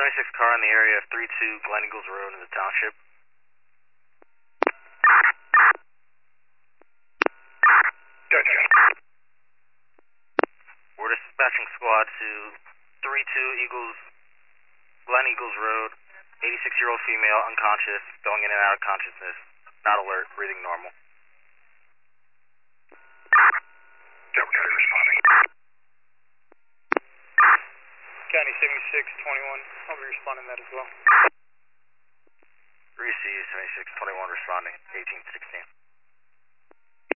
76 car in the area of 32 Glen Eagles Road in the township. Gotcha. We're dispatching squad to 32 Glen Eagles Road, 86-year-old female, unconscious, going in and out of consciousness, not alert, breathing normal. Delta County responding. County 7621, I'll be responding to that as well. Receive 7621 responding, 1816.